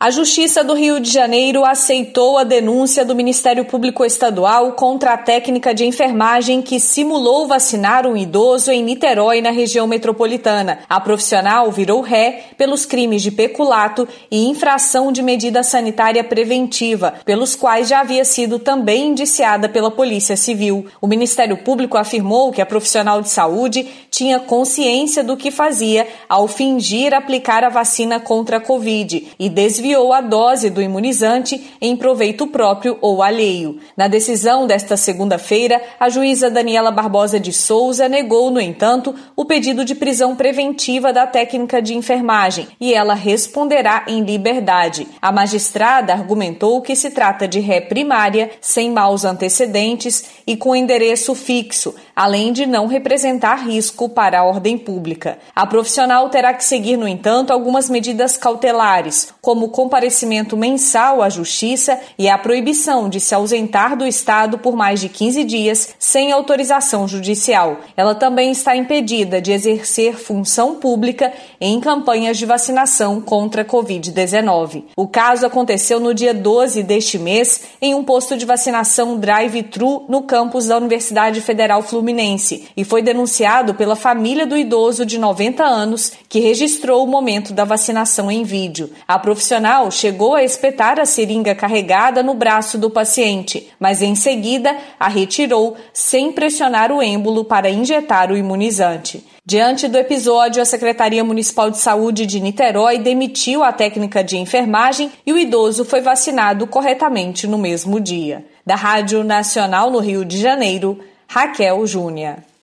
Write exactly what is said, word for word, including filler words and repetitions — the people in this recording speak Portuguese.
A Justiça do Rio de Janeiro aceitou a denúncia do Ministério Público Estadual contra a técnica de enfermagem que simulou vacinar um idoso em Niterói, na região metropolitana. A profissional virou ré pelos crimes de peculato e infração de medida sanitária preventiva, pelos quais já havia sido também indiciada pela Polícia Civil. O Ministério Público afirmou que a profissional de saúde tinha consciência do que fazia ao fingir aplicar a vacina contra a Covid e desviou a dose do imunizante em proveito próprio ou alheio. Na decisão desta segunda-feira, a juíza Daniela Barbosa de Souza negou, no entanto, o pedido de prisão preventiva da técnica de enfermagem e ela responderá em liberdade. A magistrada argumentou que se trata de ré primária, sem maus antecedentes e com endereço fixo, além de não representar risco para a ordem pública. A profissional terá que seguir, no entanto, algumas medidas cautelares, como comparecimento mensal à Justiça e a proibição de se ausentar do Estado por mais de quinze dias sem autorização judicial. Ela também está impedida de exercer função pública em campanhas de vacinação contra a covid dezenove. O caso aconteceu no dia doze deste mês em um posto de vacinação drive-thru no campus da Universidade Federal Fluminense e foi denunciado pela família do idoso de noventa anos que registrou o momento da vacinação em vídeo. A profissional chegou a espetar a seringa carregada no braço do paciente, mas em seguida a retirou sem pressionar o êmbolo para injetar o imunizante. Diante do episódio, a Secretaria Municipal de Saúde de Niterói demitiu a técnica de enfermagem e o idoso foi vacinado corretamente no mesmo dia. Da Rádio Nacional no Rio de Janeiro, Raquel Júnior.